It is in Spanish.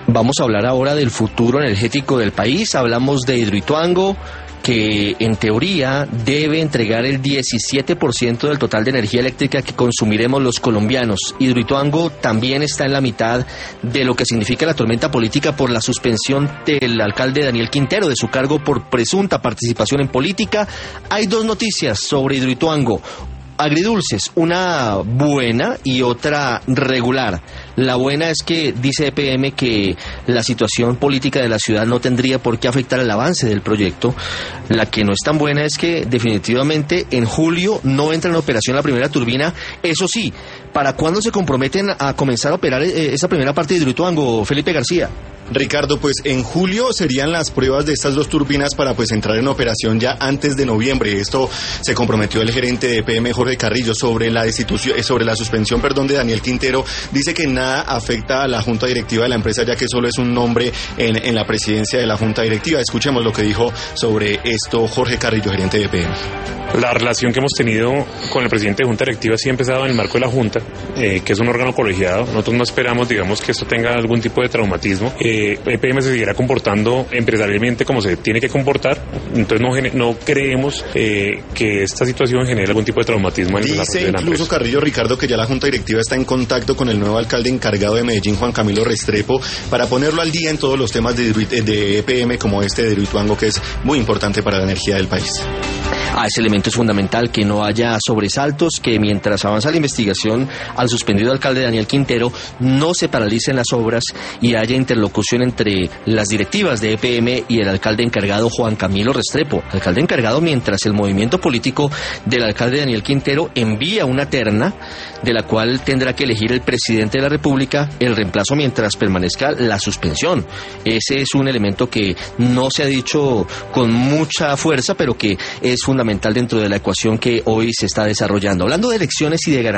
Vamos a hablar ahora del futuro energético del país. Hablamos de Hidroituango, que en teoría debe entregar el 17% del total de energía eléctrica que consumiremos los colombianos. Hidroituango también está en la mitad de lo que significa la tormenta política por la suspensión del alcalde Daniel Quintero de su cargo por presunta participación en política. Hay dos noticias sobre Hidroituango. Agridulces, una buena y otra regular. La buena es que dice EPM que la situación política de la ciudad no tendría por qué afectar el avance del proyecto. La que no es tan buena es que definitivamente en julio no entra en operación la primera turbina. Eso sí, ¿para cuándo se comprometen a comenzar a operar esa primera parte de Hidroituango, Felipe García? Ricardo, pues en julio serían las pruebas de estas dos turbinas para pues entrar en operación ya antes de noviembre. Esto se comprometió el gerente de EPM, Jorge Carrillo, sobre la suspensión de Daniel Quintero. Dice que nada afecta a la junta directiva de la empresa, ya que solo es un nombre en la presidencia de la junta directiva. Escuchemos lo que dijo sobre esto Jorge Carrillo, gerente de EPM. La relación que hemos tenido con el presidente de junta directiva sí ha empezado en el marco de la junta, que es un órgano colegiado. Nosotros no esperamos, digamos, que esto tenga algún tipo de traumatismo. EPM se seguirá comportando empresarialmente como se tiene que comportar, entonces no creemos que esta situación genere algún tipo de traumatismo en el desarrollo de la empresa. Incluso Carrillo, Ricardo, que ya la junta directiva está en contacto con el nuevo alcalde encargado de Medellín, Juan Camilo Restrepo, para ponerlo al día en todos los temas de EPM, como este de Hidroituango, que es muy importante para la energía del país. Ese elemento es fundamental, que no haya sobresaltos, que mientras avanza la investigación al suspendido alcalde Daniel Quintero no se paralicen las obras y haya interlocución entre las directivas de EPM y el alcalde encargado Juan Camilo Restrepo. Alcalde encargado mientras el movimiento político del alcalde Daniel Quintero envía una terna de la cual tendrá que elegir el presidente de la República el reemplazo mientras permanezca la suspensión. Ese es un elemento que no se ha dicho con mucha fuerza, pero que es fundamental dentro de la ecuación que hoy se está desarrollando. Hablando de elecciones y de